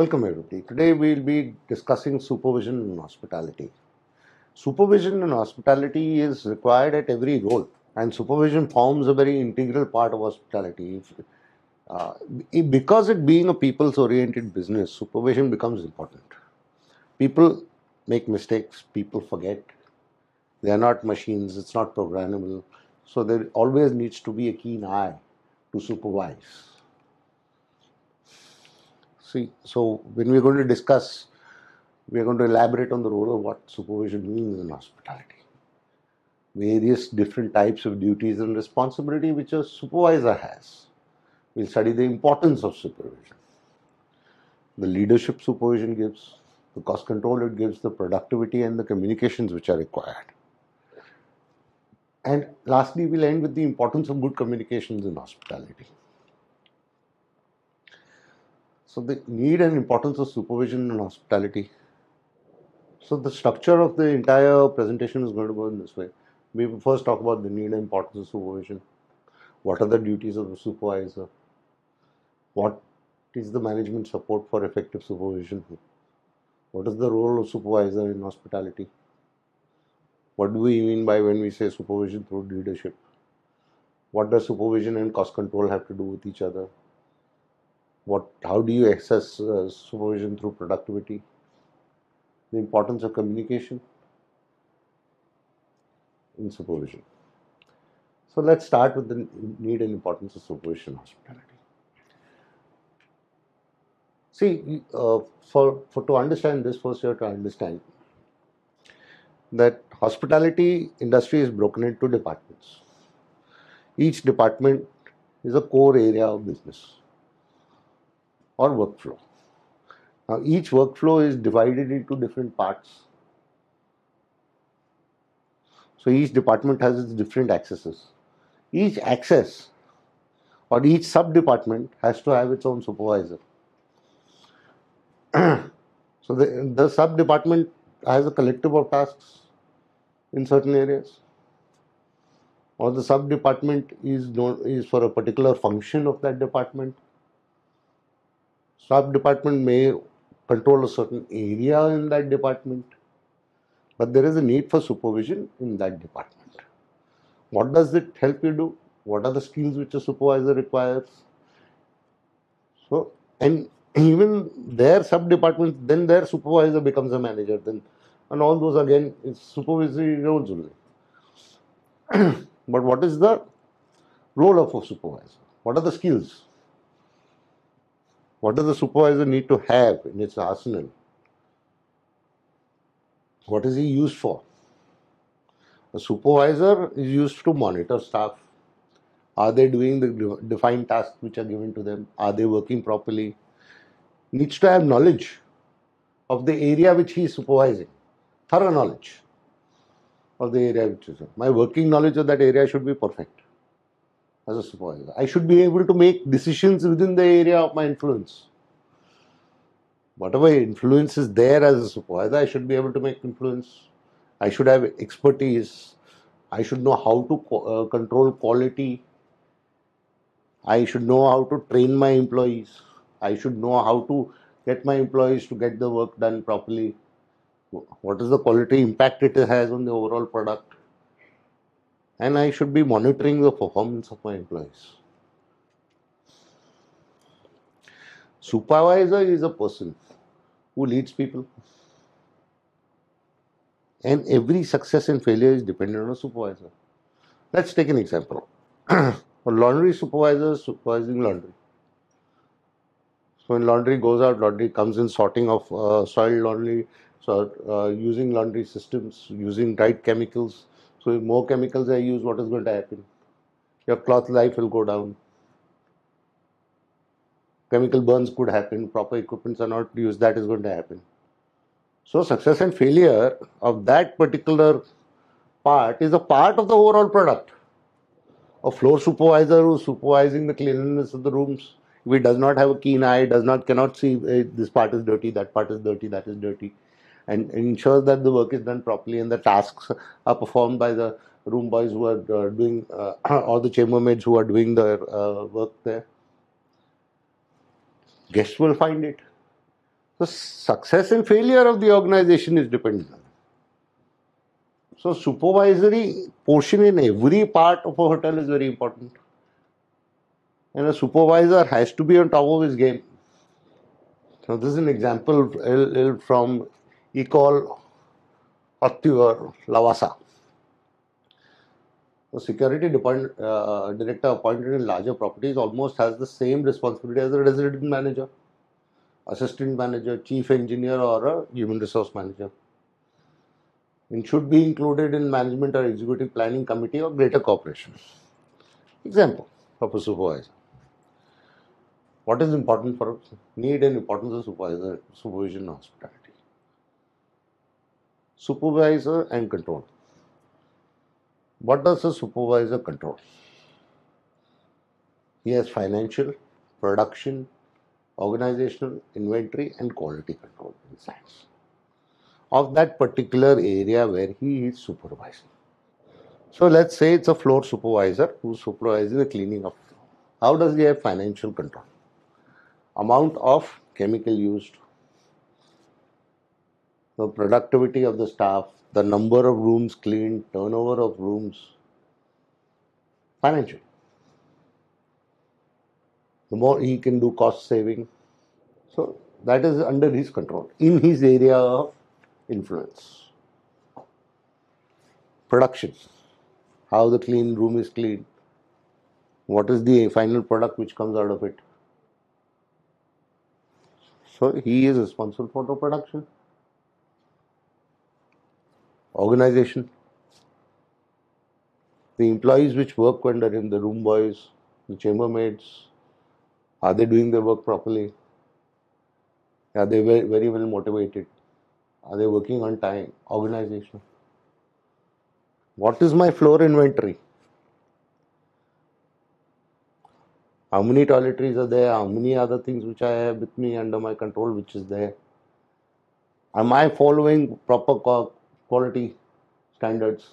Welcome everybody. Today we will be discussing supervision in hospitality. Supervision in hospitality is required at every role, and supervision forms a very integral part of hospitality. Uh, because it being a people's oriented business, supervision becomes important. People make mistakes, people forget, they are not machines, it's not programmable. So there always needs to be a keen eye to supervise. So when we're going to discuss, we're going to elaborate on the role of what supervision means in hospitality. Various different types of duties and responsibility which a supervisor has. We'll study the importance of supervision. The leadership supervision gives, the cost control it gives, the productivity and the communications which are required. And lastly, we'll end with the importance of good communications in hospitality. So the need and importance of supervision in hospitality. So the structure of the entire presentation is going to go in this way. We will first talk about the need and importance of supervision. What are the duties of the supervisor? What is the management support for effective supervision? What is the role of supervisor in hospitality? What do we mean by when we say supervision through leadership? What does supervision and cost control have to do with each other? How do you access supervision through productivity? The importance of communication in supervision. So let's start with the need and importance of supervision in hospitality. See, for to understand this, first you have to understand that hospitality industry is broken into departments. Each department is a core area of business or workflow. Now, each workflow is divided into different parts. So each department has its different accesses. Each access or each sub-department has to have its own supervisor. So the sub-department has a collective of tasks in certain areas, or the sub-department is for a particular function of that department. Sub-department may control a certain area in that department, but there is a need for supervision in that department. What does it help you do? What are the skills which a supervisor requires? So, and even their sub-department, then their supervisor becomes a manager, then, and all those again is supervisory roles only. But what is the role of a supervisor? What are the skills? What does the supervisor need to have in its arsenal? What is he used for? A supervisor is used to monitor staff. Are they doing the defined tasks which are given to them? Are they working properly? Needs to have knowledge of the area which he is supervising. Thorough knowledge of the area which is. My working knowledge of that area should be perfect as a supervisor. I should be able to make decisions within the area of my influence. Whatever influence is there as a supervisor, I should be able to make influence. I should have expertise. I should know how to control quality. I should know how to train my employees. I should know how to get my employees to get the work done properly. What is the quality impact it has on the overall product? And I should be monitoring the performance of my employees. Supervisor is a person who leads people. And every success and failure is dependent on a supervisor. Let's take an example. A laundry supervisor is supervising laundry. So when laundry goes out, laundry comes in, sorting of soiled laundry, using laundry systems, using right chemicals. So if more chemicals are used, what is going to happen? Your cloth life will go down. Chemical burns could happen, proper equipments are not used, that is going to happen. So success and failure of that particular part is a part of the overall product. A floor supervisor who is supervising the cleanliness of the rooms, if he does not have a keen eye, cannot see this part is dirty, that part is dirty, that is dirty, and ensures that the work is done properly and the tasks are performed by the room boys who are doing or the chambermaids who are doing the work there. Guests will find it. The success and failure of the organization is dependent on it. So supervisory portion in every part of a hotel is very important. And a supervisor has to be on top of his game. So this is an example from Ecole Arthur Lavasa. The security director appointed in larger properties almost has the same responsibility as a resident manager, assistant manager, chief engineer, or a human resource manager. It should be included in management or executive planning committee or greater corporation. Example of a supervisor. What is important for need and importance of supervision in hospitality? Supervisor and control. What does a supervisor control? He has financial, production, organizational, inventory, and quality control insights of that particular area where he is supervising. So let's say it's a floor supervisor who's supervising the cleaning of the floor. How does he have financial control? Amount of chemical used, the productivity of the staff, the number of rooms cleaned, turnover of rooms, financial. The more he can do cost saving. So that is under his control, in his area of influence. Production. How the clean room is cleaned. What is the final product which comes out of it? So he is responsible for the production. Organization. The employees which work under him, the room boys, the chambermaids, are they doing their work properly? Are they very well motivated? Are they working on time? Organization. What is my floor inventory? How many toiletries are there? How many other things which I have with me under my control which is there? Am I following proper quality standards?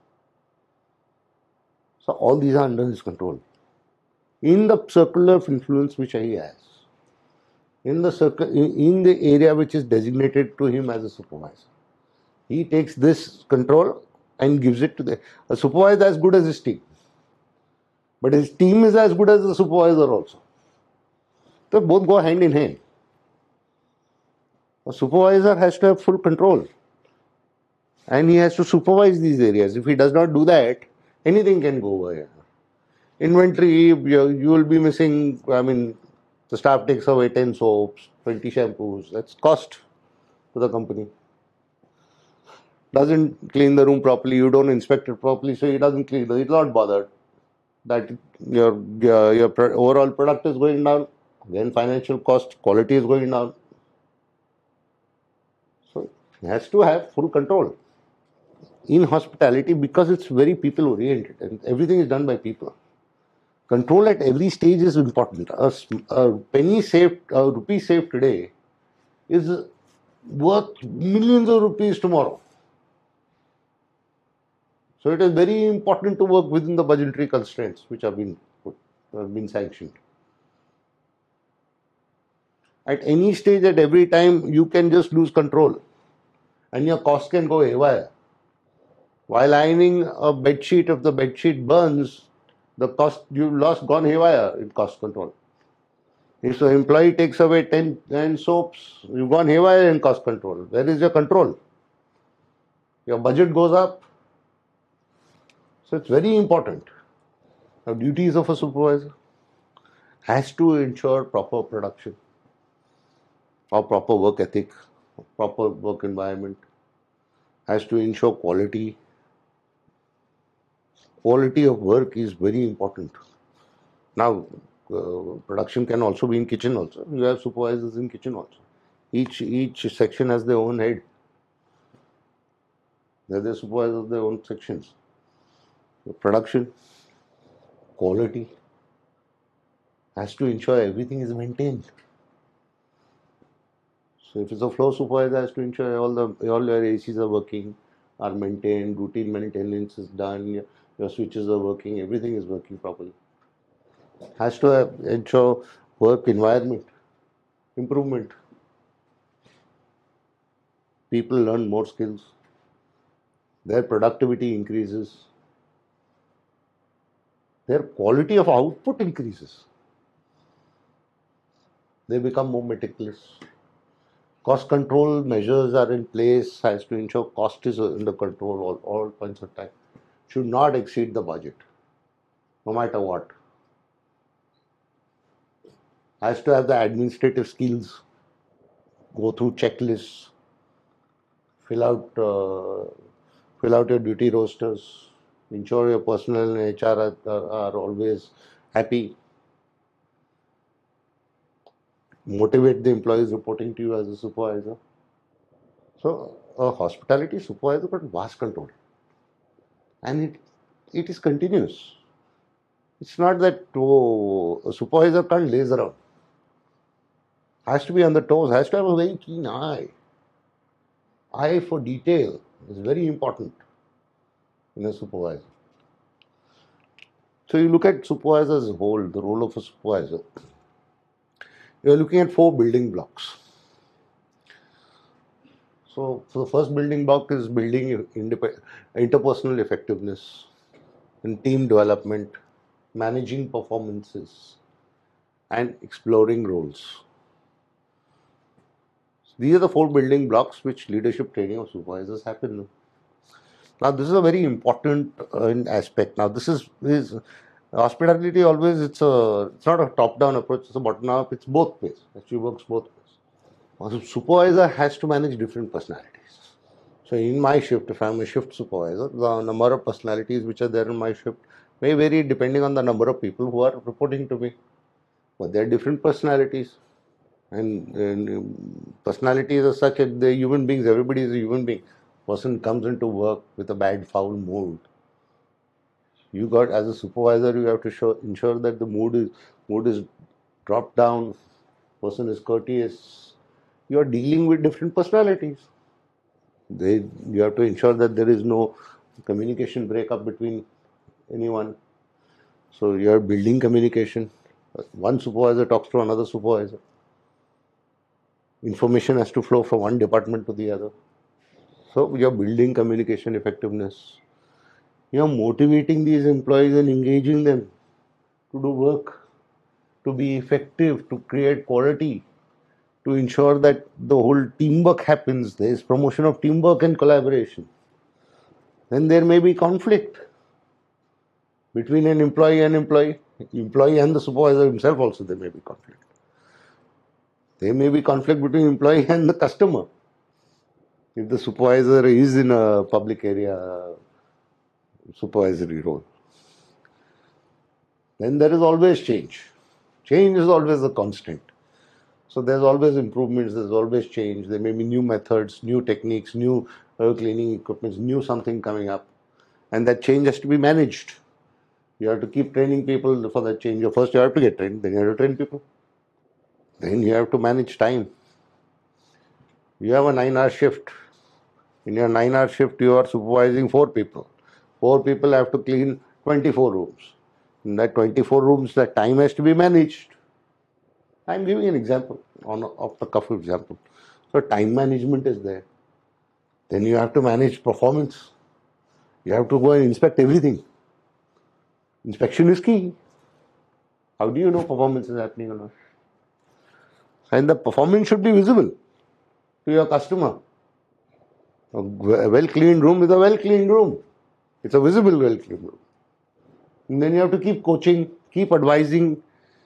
So all these are under his control. In the circle of influence which he has, in the area which is designated to him as a supervisor, he takes this control and gives it to a supervisor as good as his team. But his team is as good as the supervisor also. So both go hand in hand. A supervisor has to have full control. And he has to supervise these areas. If he does not do that, anything can go away. Inventory, you will be missing, the staff takes away 10 soaps, 20 shampoos. That's cost to the company. Doesn't clean the room properly, you don't inspect it properly, so he doesn't clean it. He's not bothered that your overall product is going down, then financial cost, quality is going down. So he has to have full control. In hospitality, because it's very people oriented and everything is done by people, control at every stage is important. A penny saved, a rupee saved today is worth millions of rupees tomorrow. So it is very important to work within the budgetary constraints which have been sanctioned. At any stage, at every time, you can just lose control and your cost can go haywire. While ironing a bedsheet, if the bedsheet burns, the cost you lost gone haywire in cost control. If the employee takes away 10 soaps, you've gone haywire in cost control. Where is your control? Your budget goes up. So it's very important. Now, duties of a supervisor has to ensure proper production, or proper work ethic, proper work environment, has to ensure quality. Quality of work is very important. Now, production can also be in kitchen also. You have supervisors in kitchen also. Each section has their own head. They're the supervisors of their own sections. The production, quality, has to ensure everything is maintained. So if it's a floor supervisor, has to ensure all your ACs are working, are maintained, routine maintenance is done, your switches are working, everything is working properly. Has to ensure work environment, improvement. people learn more skills, their productivity increases, their quality of output increases. They become more meticulous. Cost control measures are in place as to ensure cost is under control all points of time. Should not exceed the budget, no matter what. Has to have the administrative skills, go through checklists, fill out fill out your duty rosters, ensure your personnel and HR are always happy, motivate the employees reporting to you as a supervisor. So a hospitality supervisor got vast control, and it is continuous. It's not that a supervisor can't laze around. Has to be on the toes, has to have a very keen eye. Eye for detail is very important in a supervisor. So you look at supervisor as a whole, the role of a supervisor. You're looking at 4 building blocks. So the first building block is building interpersonal effectiveness and team development, managing performances, and exploring roles. These are the 4 building blocks which leadership training of supervisors happen. Now, this is a very important aspect. Now, this is hospitality. Always, it's not a top-down approach. It's a bottom-up. It's both ways. Actually, works both ways. A supervisor has to manage different personalities. So, in my shift, if I'm a shift supervisor, the number of personalities which are there in my shift may vary depending on the number of people who are reporting to me. But there are different personalities. And personalities are such that they're human beings. Everybody is a human being. Person comes into work with a bad, foul mood. You got, as a supervisor, you have to ensure that the mood is dropped down. Person is courteous. You are dealing with different personalities. You have to ensure that there is no communication breakup between anyone. So you are building communication. One supervisor talks to another supervisor. Information has to flow from one department to the other. So you're building communication effectiveness. You're motivating these employees and engaging them to do work, to be effective, to create quality, to ensure that the whole teamwork happens. There is promotion of teamwork and collaboration. Then there may be conflict between an employee and the supervisor himself also there may be conflict. There may be conflict between employee and the customer. If the supervisor is in a public area supervisory role, then there is always change. Change is always a constant. So there's always improvements, there's always change. There may be new methods, new techniques, new cleaning equipment, new something coming up. And that change has to be managed. You have to keep training people for that change. First you have to get trained, then you have to train people. Then you have to manage time. You have a 9-hour shift. In your 9-hour shift, you are supervising 4 people. 4 people have to clean 24 rooms. In that 24 rooms, that time has to be managed. I'm giving an example, off the cuff example. So time management is there. Then you have to manage performance. You have to go and inspect everything. Inspection is key. How do you know performance is happening or not? And the performance should be visible to your customer. A well-cleaned room is a well-cleaned room. It's a visible well-cleaned room. And then you have to keep coaching, keep advising,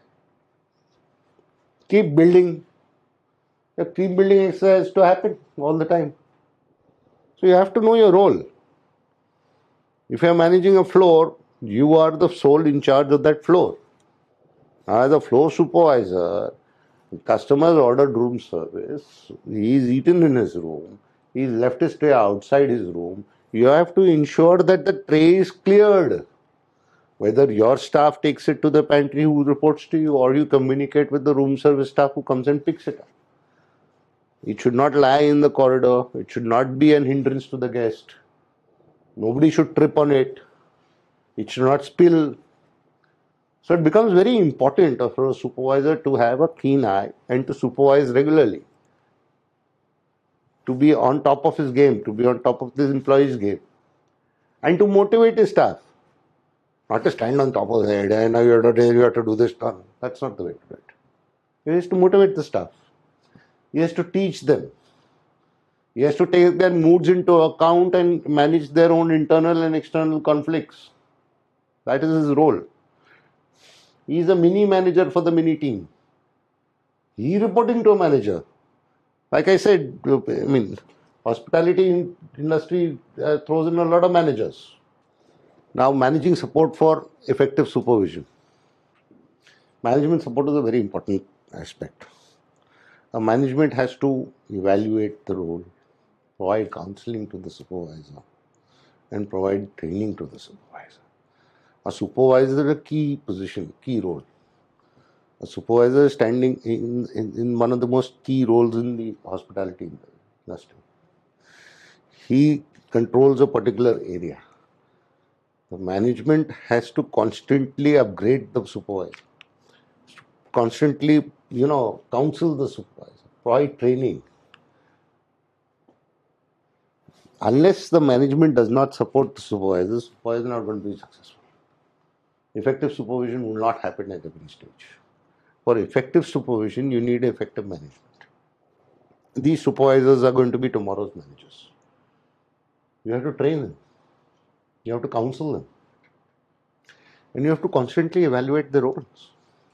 keep building. A team building exercise to happen all the time. So you have to know your role. If you are managing a floor, you are the sole in charge of that floor. As a floor supervisor, customer's ordered room service, he's eaten in his room, he's left his tray outside his room. You have to ensure that the tray is cleared. Whether your staff takes it to the pantry who reports to you, or you communicate with the room service staff who comes and picks it up. It should not lie in the corridor. It should not be an hindrance to the guest. Nobody should trip on it. It should not spill. So it becomes very important for a supervisor to have a keen eye and to supervise regularly. to be on top of his game, to be on top of this employee's game, and to motivate his staff. Not to stand on top of the head and now you have to do this. No, that's not the way to do it. He has to motivate the staff. He has to teach them. He has to take their moods into account and manage their own internal and external conflicts. That is his role. He is a mini manager for the mini team. He is reporting to a manager. Like I said, hospitality industry throws in a lot of managers. Now, managing support for effective supervision. Management support is a very important aspect. A management has to evaluate the role, provide counseling to the supervisor, and provide training to the supervisor. A supervisor is a key position, key role. A supervisor is standing in one of the most key roles in the hospitality industry. He controls a particular area. The management has to constantly upgrade the supervisor, constantly, counsel the supervisor, provide training. Unless the management does not support the supervisor is not going to be successful. Effective supervision will not happen at every stage. For effective supervision, you need effective management. These supervisors are going to be tomorrow's managers. You have to train them. You have to counsel them. And you have to constantly evaluate their roles.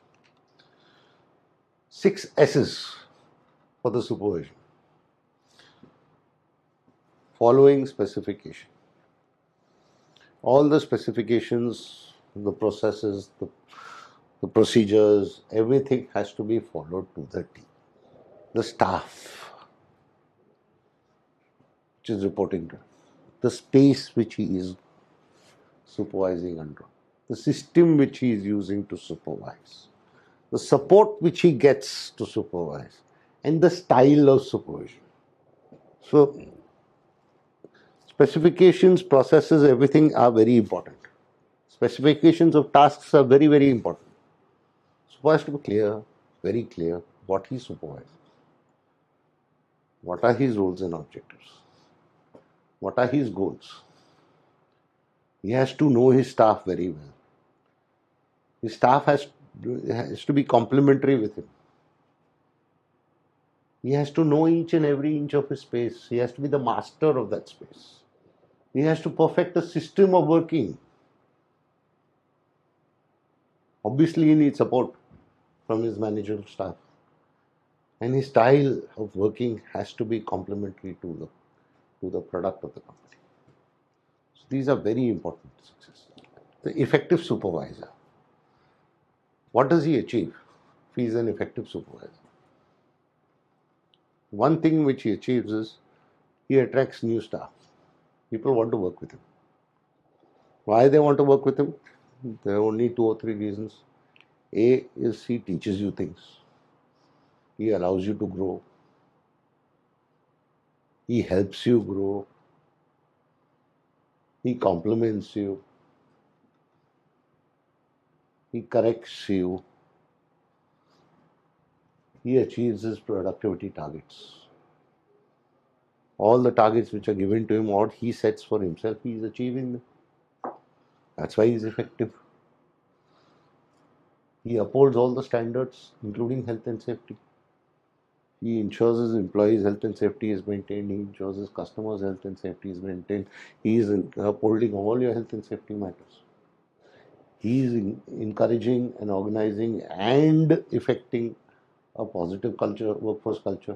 6 S's for the supervision. Following specification. All the specifications, the processes, the procedures, everything has to be followed to the T. The staff, which is reporting to him, the space which he is supervising under, the system which he is using to supervise, the support which he gets to supervise, and the style of supervision. So, specifications, processes, everything are very important. Specifications of tasks are very, very important. Supervisor has to be clear, very clear, what he supervises. What are his roles and objectives? What are his goals? He has to know his staff very well. His staff has to be complementary with him. He has to know each and every inch of his space. He has to be the master of that space. He has to perfect a system of working. Obviously, he needs support from his managerial staff. And his style of working has to be complementary to the product of the company. So these are very important to success. The effective supervisor. What does he achieve if he is an effective supervisor? One thing which he achieves is he attracts new staff. People want to work with him. Why they want to work with him? There are only 2 or 3 reasons. A is he teaches you things. He allows you to grow. He helps you grow. He compliments you. He corrects you. He achieves his productivity targets. All the targets which are given to him, what he sets for himself, he is achieving them. That's why he is effective. He upholds all the standards, including health and safety. He ensures his employees' health and safety is maintained. He ensures his customers' health and safety is maintained. He is upholding all your health and safety matters. He is encouraging and organizing and effecting a positive culture, workforce culture.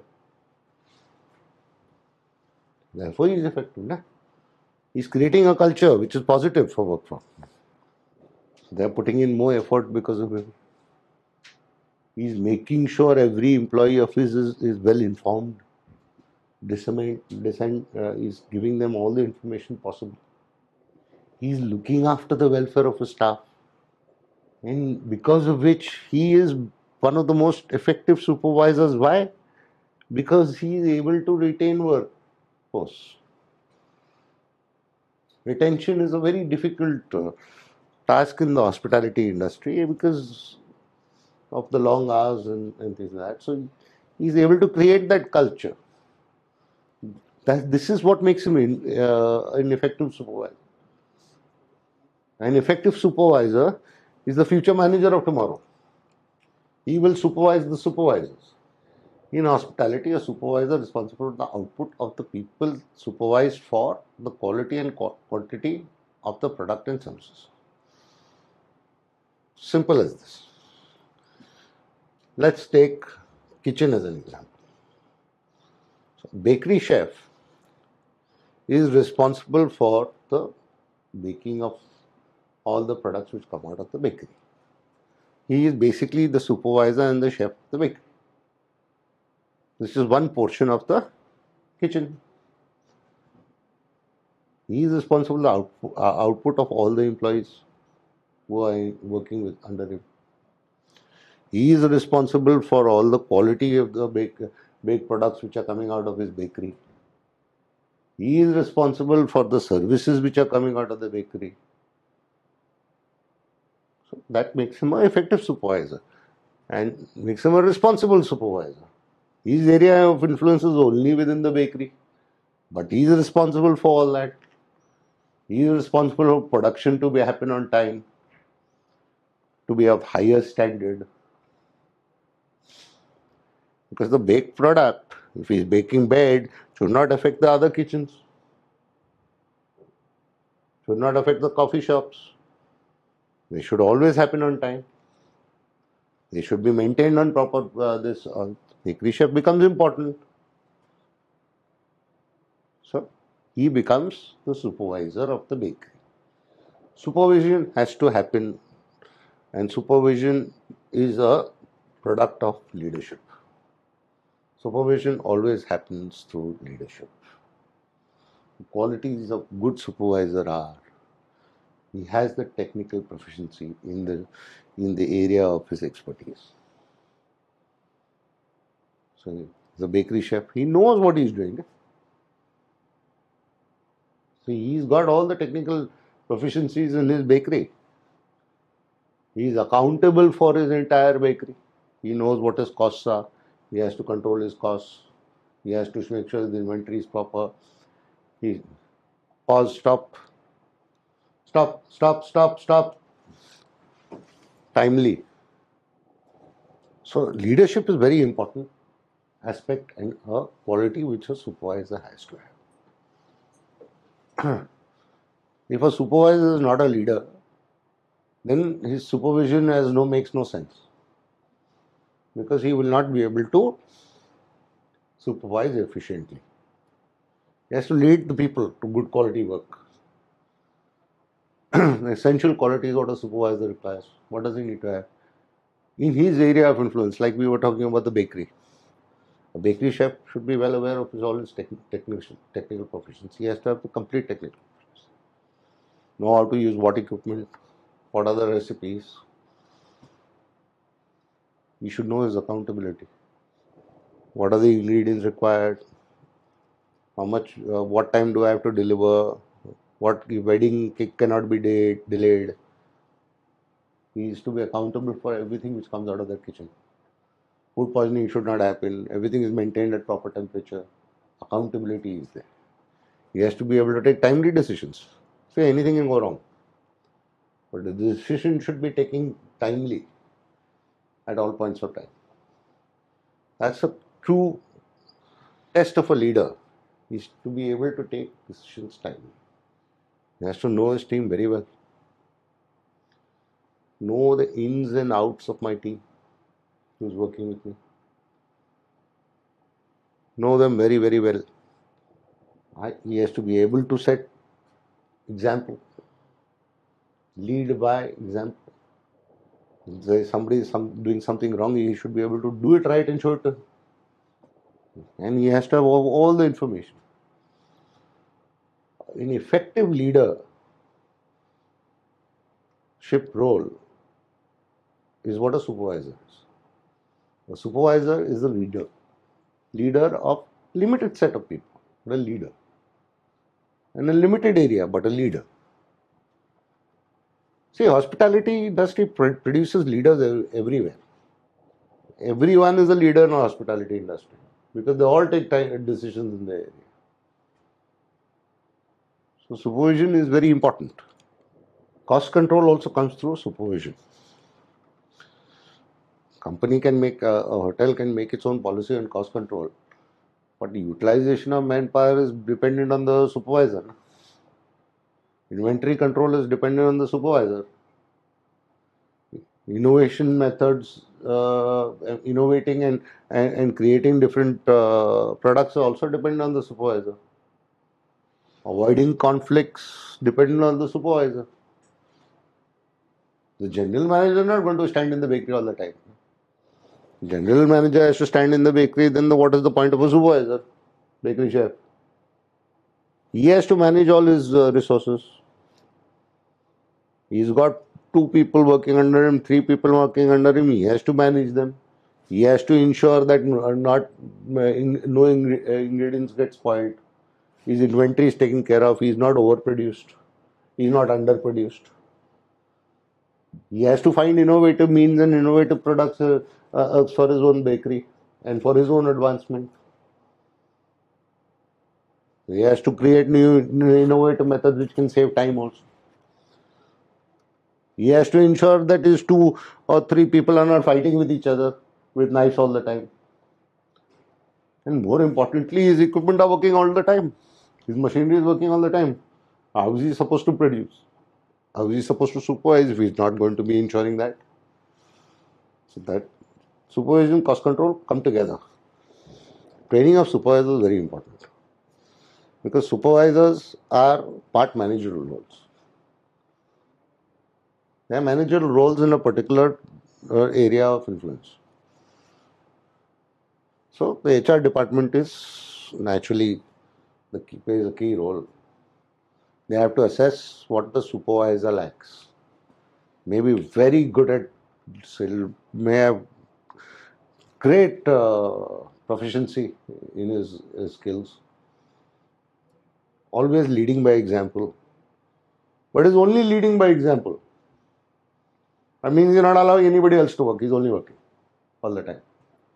Therefore, he is effective. He is creating a culture which is positive for workforce. They are putting in more effort because of him. He is making sure every employee of his is well informed. Is giving them all the information possible. He is looking after the welfare of his staff. And because of which he is one of the most effective supervisors. Why? Because he is able to retain workforce. Retention is a very difficult task in the hospitality industry because of the long hours and things like that. So he is able to create that culture. This is what makes him an effective supervisor. An effective supervisor is the future manager of tomorrow. He will supervise the supervisors. In hospitality, a supervisor is responsible for the output of the people supervised for the quality and quantity of the product and services. Simple as this. Let's take kitchen as an example. So, bakery chef is responsible for the baking of all the products which come out of the bakery. He is basically the supervisor and the chef of the bakery. This is one portion of the kitchen. He is responsible for the output of all the employees who are working with under him. He is responsible for all the quality of the baked products which are coming out of his bakery. He is responsible for the services which are coming out of the bakery. So that makes him an effective supervisor and makes him a responsible supervisor. His area of influence is only within the bakery, but he is responsible for all that. He is responsible for production to be happen on time, to be of higher standard. Because the baked product, if he is baking bread, should not affect the other kitchens, should not affect the coffee shops. They should always happen on time. They should be maintained on proper bakery chef becomes important. So he becomes the supervisor of the bakery. Supervision has to happen, and supervision is a product of leadership. Supervision always happens through leadership. The qualities of good supervisor are he has the technical proficiency in the area of his expertise. So the bakery chef, he knows what he's doing. So he's got all the technical proficiencies in his bakery. He is accountable for his entire bakery. He knows what his costs are. He has to control his costs. He has to make sure the inventory is proper. He pause, stop. Timely. So leadership is very important aspect and a quality which a supervisor has to have. If a supervisor is not a leader, then his supervision makes no sense, because he will not be able to supervise efficiently. He has to lead the people to good quality work. The essential qualities what a supervisor requires. What does he need to have? In his area of influence, like we were talking about the bakery. A bakery chef should be well aware of all his technical proficiency. He has to have the complete technical proficiency. Know how to use what equipment, what are the recipes. He should know his accountability. What are the ingredients required? How much, what time do I have to deliver? What wedding cake cannot be delayed? He is to be accountable for everything which comes out of that kitchen. Food poisoning should not happen. Everything is maintained at proper temperature. Accountability is there. He has to be able to take timely decisions. Say anything can go wrong, but the decision should be taken timely at all points of time. That's a true test of a leader. He is to be able to take decisions timely. He has to know his team very well. Know the ins and outs of my team who's working with me. Know them very, very well. He has to be able to set example. Lead by example. If somebody is doing something wrong, he should be able to do it right and show it to him. And he has to have all the information. An effective leadership role is what a supervisor is. A supervisor is a leader of limited set of people, but a leader. In a limited area, but a leader. See, hospitality industry produces leaders everywhere. Everyone is a leader in the hospitality industry because they all take decisions in the area. So supervision is very important. Cost control also comes through supervision. Company can make a hotel can make its own policy on cost control, but the utilization of manpower is dependent on the supervisor. Inventory control is dependent on the supervisor. Innovation methods, innovating and creating different products are also dependent on the supervisor. Avoiding conflicts dependent on the supervisor. The general manager is not going to stand in the bakery all the time. General manager has to stand in the bakery, then what is the point of a supervisor, bakery chef? He has to manage all his resources. He's got 2 people working under him, 3 people working under him. He has to manage them. He has to ensure that no ingredients get spoiled. His inventory is taken care of. He is not overproduced. He is not underproduced. He has to find innovative means and innovative products for his own bakery and for his own advancement. He has to create new innovative methods which can save time also. He has to ensure that his 2 or 3 people are not fighting with each other with knives all the time. And more importantly, his equipment are working all the time. His machinery is working all the time. How is he supposed to produce? How is he supposed to supervise if he's not going to be ensuring that? So that supervision, cost control come together. Training of supervisors is very important because supervisors are part managerial roles. They are managerial roles in a particular area of influence. So the HR department is naturally plays a key role. They have to assess what the supervisor lacks. May be very good at, may have great proficiency in his skills, always leading by example, but is only leading by example. That means he's not allowing anybody else to work, he's only working all the time.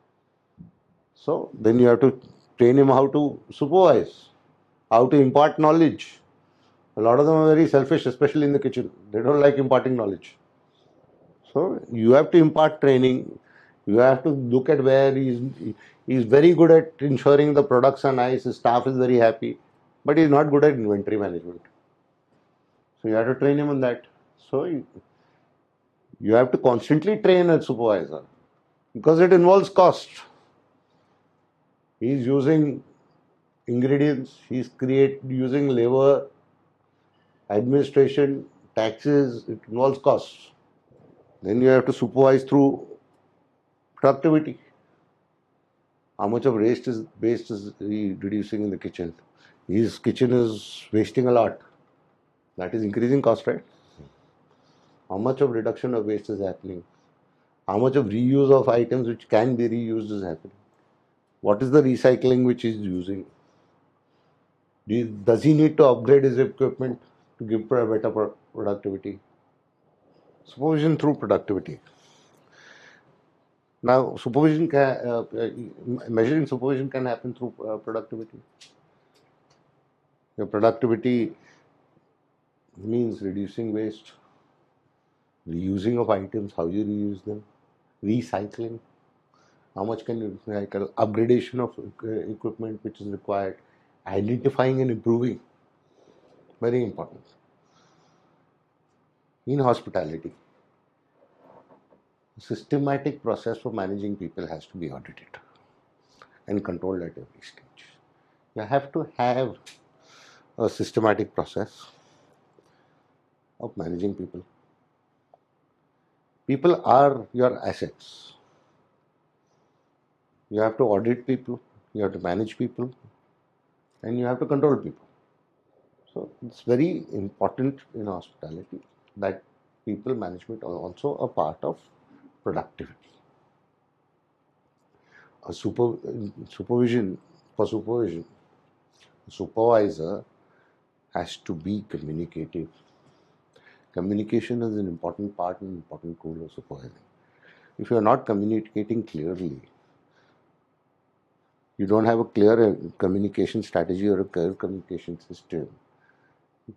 So then you have to train him how to supervise, how to impart knowledge. A lot of them are very selfish, especially in the kitchen. They don't like imparting knowledge. So you have to impart training. You have to look at where he's very good at ensuring the products are nice, his staff is very happy, but he's not good at inventory management. So you have to train him on that. So you have to constantly train a supervisor because it involves cost. He's using ingredients, he's using labor, administration, taxes, it involves costs. Then you have to supervise through productivity. How much of waste is he reducing in the kitchen? His kitchen is wasting a lot. That is increasing cost, right? How much of reduction of waste is happening? How much of reuse of items which can be reused is happening? What is the recycling which he is using? Does he need to upgrade his equipment to give better productivity? Supervision through productivity. Now, measuring supervision can happen through productivity. Your productivity means reducing waste, reusing of items, how you reuse them, recycling, how much can you recycle, upgradation of equipment which is required, identifying and improving, very important. In hospitality, a systematic process for managing people has to be audited and controlled at every stage. You have to have a systematic process of managing people. People are your assets. You have to audit people, you have to manage people, and you have to control people. So it's very important in hospitality that people management are also a part of productivity. Supervision, supervisor has to be communicative. Communication is an important part and important tool of supervising. If you are not communicating clearly, you don't have a clear communication strategy or a clear communication system,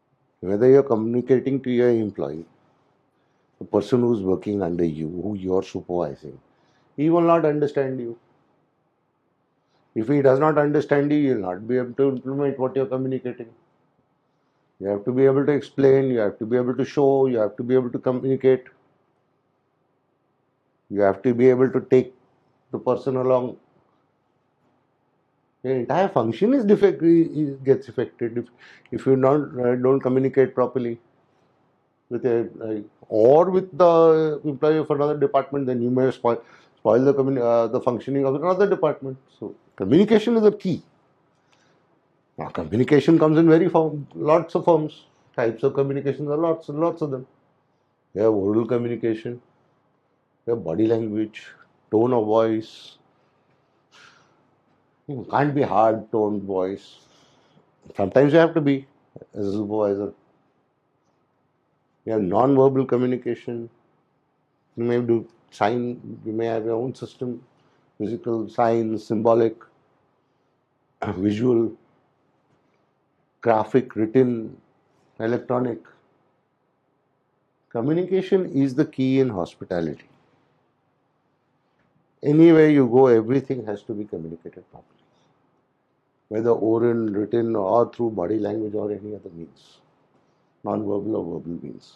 Whether you're communicating to your employee, the person who's working under you, who you're supervising, he will not understand you. If he does not understand you, you'll not be able to implement what you're communicating. You have to be able to explain, you have to be able to show, you have to be able to communicate. You have to be able to take the person along. The entire function is gets affected if you don't communicate properly with or with the employee of another department. Then you may spoil the functioning of another department. So communication is the key. Now, communication comes in lots of forms. Types of communication are lots and lots of them. You have oral communication, you have body language, tone of voice. You can't be hard toned voice. Sometimes you have to be as a supervisor. You have non-verbal communication. You may do sign. You may have your own system, physical, signs, symbolic, visual, graphic, written, electronic. Communication is the key in hospitality. Anywhere you go, everything has to be communicated properly, whether oral, written, or through body language or any other means, non-verbal or verbal means.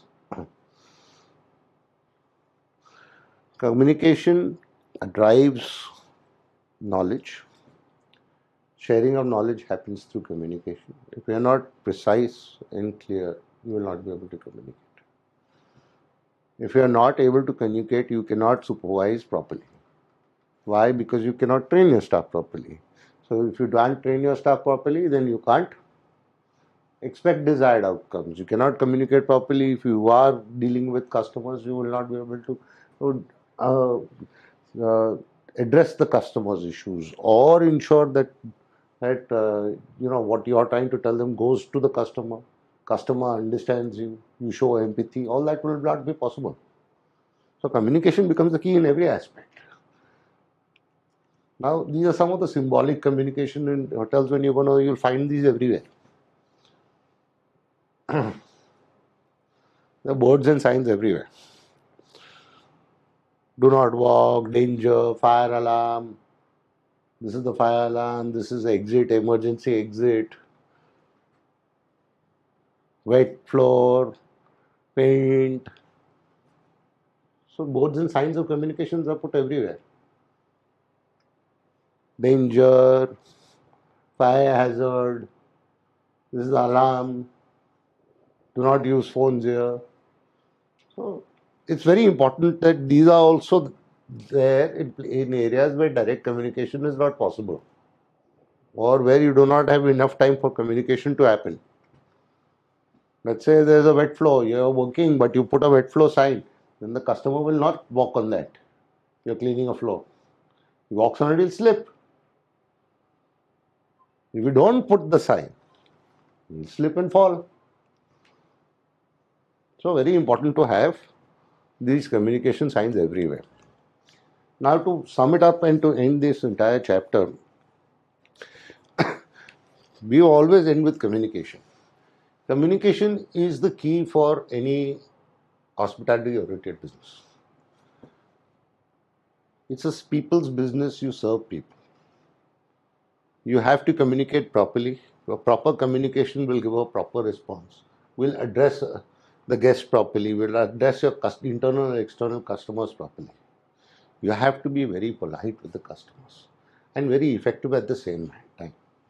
Communication drives knowledge. Sharing of knowledge happens through communication. If you are not precise and clear, you will not be able to communicate. If you are not able to communicate, you cannot supervise properly. Why? Because you cannot train your staff properly. So if you don't train your staff properly, then you can't expect desired outcomes. You cannot communicate properly. If you are dealing with customers, you will not be able to uh, address the customers' issues or ensure that what you are trying to tell them goes to the customer. Customer understands you. You show empathy. All that will not be possible. So communication becomes the key in every aspect. Now, these are some of the symbolic communication in hotels. When you'll find these everywhere. The boards and signs everywhere. Do not walk, danger, fire alarm. This is the fire alarm. This is exit, emergency exit. Wet floor, paint. So boards and signs of communications are put everywhere. Danger, fire hazard. This is alarm. Do not use phones here. So it's very important that these are also there in areas where direct communication is not possible, or where you do not have enough time for communication to happen. Let's say there's a wet floor, you're working, but you put a wet floor sign, then the customer will not walk on that. You're cleaning a floor. He walks on it, he'll slip. If you don't put the sign, he'll slip and fall. So, very important to have these communication signs everywhere. Now, to sum it up and to end this entire chapter, we always end with communication. Communication is the key for any hospitality-oriented business. It's a people's business, you serve people. You have to communicate properly. A proper communication will give a proper response. Will address the guest properly, will address your internal and external customers properly. You have to be very polite with the customers and very effective at the same time.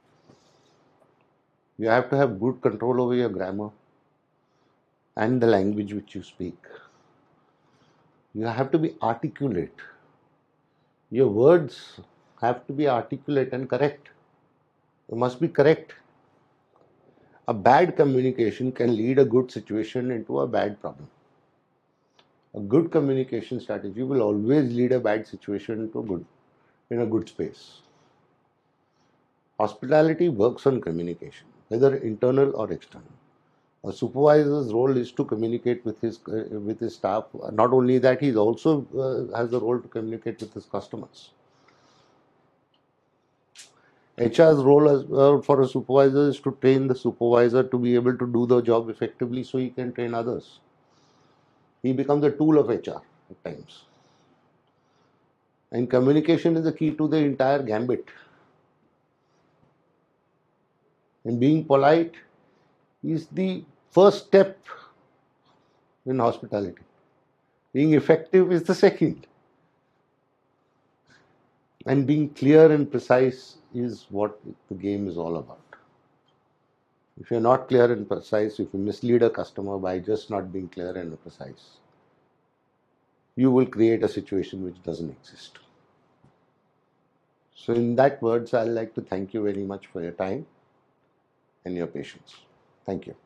You have to have good control over your grammar and the language which you speak. You have to be articulate. Your words have to be articulate and correct. You must be correct. A bad communication can lead a good situation into a bad problem. A good communication strategy will always lead a bad situation in a good space. Hospitality works on communication, whether internal or external. A supervisor's role is to communicate with his staff. Not only that, he also has the role to communicate with his customers. HR's role for a supervisor is to train the supervisor to be able to do the job effectively so he can train others. He becomes a tool of HR at times. And communication is the key to the entire gambit. And being polite is the first step in hospitality. Being effective is the second. And being clear and precise is what the game is all about. If you're not clear and precise, if you mislead a customer by just not being clear and precise, you will create a situation which doesn't exist. So in that words, I'd like to thank you very much for your time and your patience. Thank you.